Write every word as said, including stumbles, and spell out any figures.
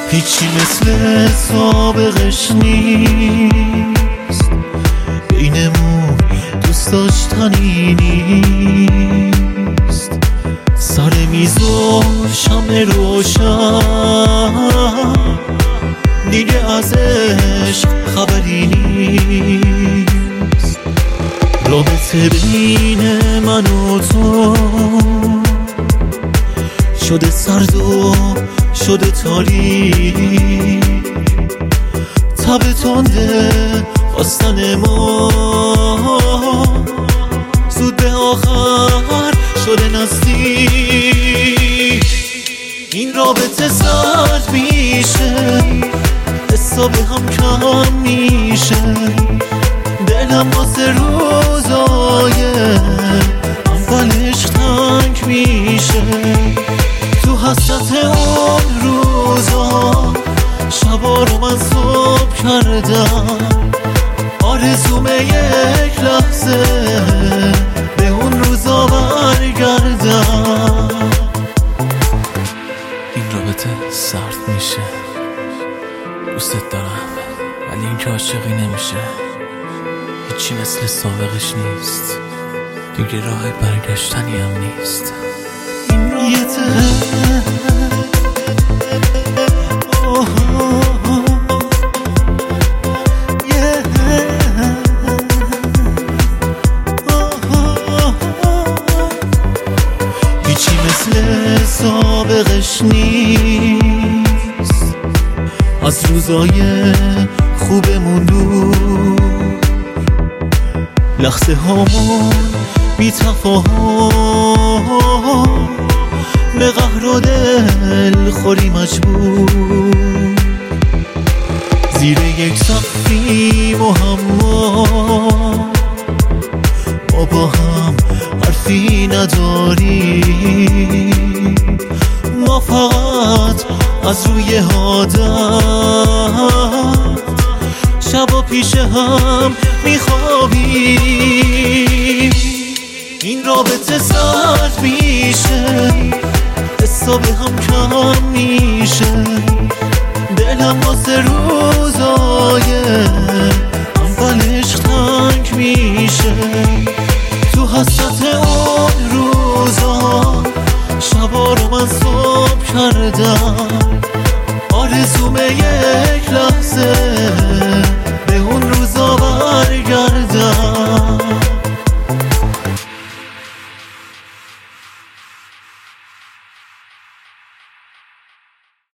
هیچی مثل سابقش نیست، بینمون دوست داشتنی نیست. سر میز و شمع روشن دیگه از عشق خبری نیست. رابطه بین من و تو شده سرد و شده تاریک، تب تنده خواستن ما زود به آخر شده نزدیک. این رابطه سرد میشه، حساب هم کم میشه، دلم واسه روزای اولش تنگ میشه. تو حسرت اون روزا شبا رو من صبح کردم، آرزوم یک لحظه به اون روزا برگردم. این رابطه سرد میشه، دوستت دارم ولی این که عاشقی نمیشه. هیچی مثل سابقش نیست، دیگه راه برگشتنی هم نیست. این رابطه هیچی مثل سابقش نیست، از روزای خوبمون دور لحظه هامون بی تفاهم به قهر و دل خوری مجبور. زیر یک سقفیم و همما ما با هم حرفی نداریم، ما فقط از روی عادت شبا پیش هم میخوابیم. این رابطه سرد میشه، حساب هم کم میشه، دلم واسه روزای اولش تنگ میشه. تو حسرت اون روزا شبا رو من صبح کردم، آرزوم